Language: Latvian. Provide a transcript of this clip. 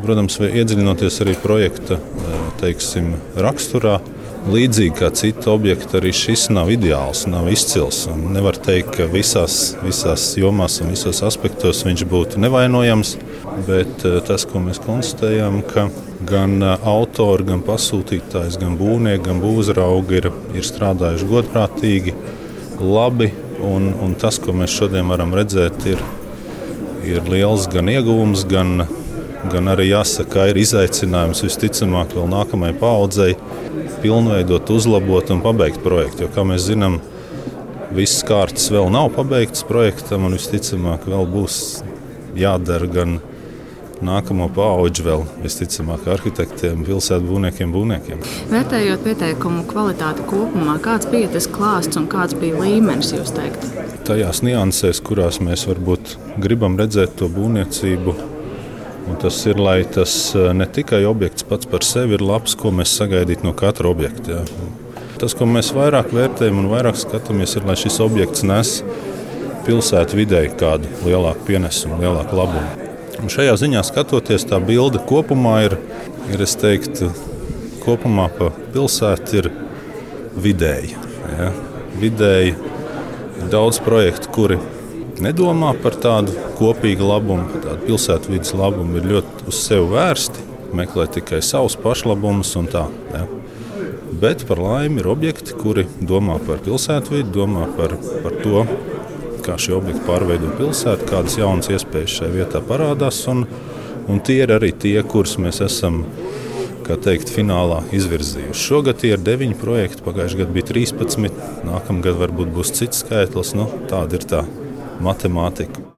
Protams, iedziļinoties arī projekta raksturā, līdzīgi kā citi objekti, arī šis nav ideāls, nav izcils. Nevar teikt, ka visās jomās un visos aspektos viņš būtu nevainojams, bet tas, ko mēs konstatējam, ka gan autori, gan pasūtītājs, gan būvnieki, gan būvuzraugi ir strādājuši godprātīgi, labi, un tas, ko mēs šodien varam redzēt, ir liels gan ieguvums, gan arī jāsaka, ir izaicinājums visticamāk vēl nākamajai paaudzei pilnveidot, uzlabot un pabeigt projektu. Jo, kā mēs zinām, visas kārtas vēl nav pabeigtas projektam un visticamāk vēl būs jādara gan nākamo paauģi vēl, visticamāk, arhitektiem, pilsētbūvniekiem, būvniekiem. Vērtējot pieteikumu kvalitāti kopumā, kāds bija tas klāsts un kāds bija līmenis, jūs teikt? Tajās niansēs, kurās mēs varbūt gribam redzēt to būvniecību, un tas ir, lai tas ne tikai objekts pats par sevi ir labs, ko mēs sagaidītu no katra objekta. Jā. Tas, ko mēs vairāk vērtējam un vairāk skatāmies, ir, lai šis objekts nes pilsētu videi kādu lielāku pienesumu, lielāku labumu. Un šajā ziņā skatoties, tā bilde kopumā ir es teiktu, kopumā pa pilsētu ir vidēji. Ja? Vidēji ir daudz projektu, kuri nedomā par tādu kopīgu labumu, tādu pilsētu vidas labumu, ir ļoti uz sevi vērsti, meklē tikai savus pašlabumus un tā. Ja? Bet par laimi ir objekti, kuri domā par pilsētu vidi, domā par to, kā šie objekti pārveido pilsētu, kādas jaunas iespējas šajā vietā parādās, un tie ir arī tie, kurus mēs esam, kā teikt, finālā izvirzījuši. Šogad tie ir 9 projekti, pagājušajā gadā bija 13, nākamgad varbūt būs cits skaitlis, tāda ir tā matemātika.